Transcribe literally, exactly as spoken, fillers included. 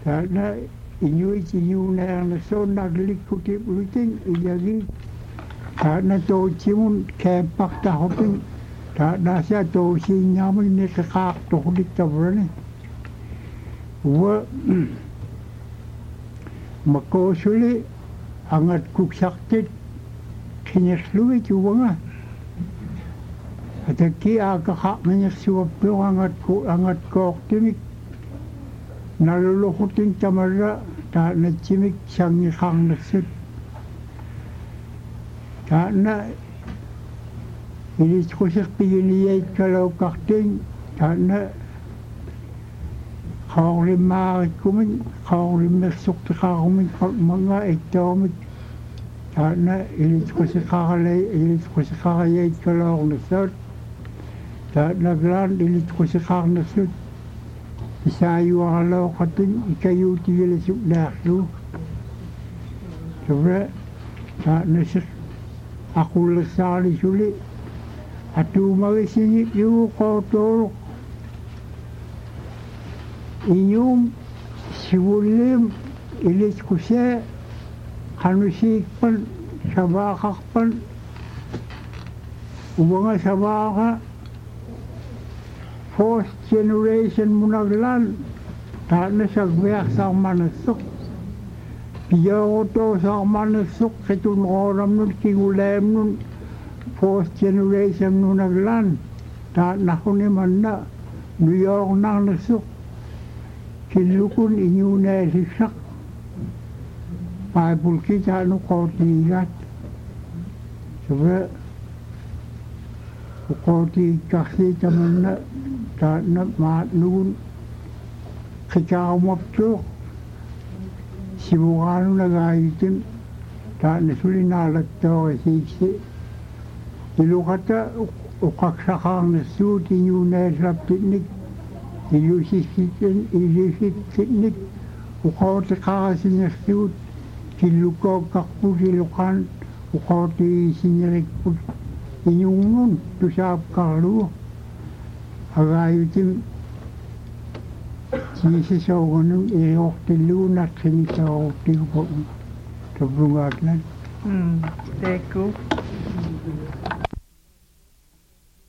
ta na inui ti yu na na so na likuti ruting iyagi ta na to chimun ke pak ta hoping ta na sia to si nyamun ne ka ka to dik ta brane wa mako suli angat kuk saktit kinyas luwi tu wanga ata ki aga ka menyas suap tu angat ku angat kok timik nalulukutin tamara ta na chimik sangi khang na sut ta na ilis kusik piyiniyay kalau kakting ta na khawri maari kumin khawri mersuk ta kumin mga ektomik ta na ilis kusik kakalay ilis kusik kakayay kalau na sut ta na glan ilis kusik kak na sut isayu alaw kating ikayu tiyali suk laklu sabra ta nasik aku lesali suli atu magisini yu kotor inyum sibulim ilis kuse hanusik pan sabakak pan ubanga sabaka fourth generation munaglan ta na sagbiak sa manasuk piyo to sa manasuk ketun oram nun kingulem nun fourth generation munaglan ta na huni manna New York nang nasuk kilukun inyu na sisak Bible kita no koti gat sebab koti kasi taman ta na mat nun kikaw mapchok sibukan na gayitin ta nasuli nalagto kasi ilukata ukaksakang nasuti nyo na sa piknik ilusisitin ilusisitin ukawta kakasi nasut kilukaw kakpo silukan ukawta sinirikput inyong nun tusap kalu agayutin sisisaw nung iok tilunat sinisaw tilpo tabrungat lang. Hmm, teku.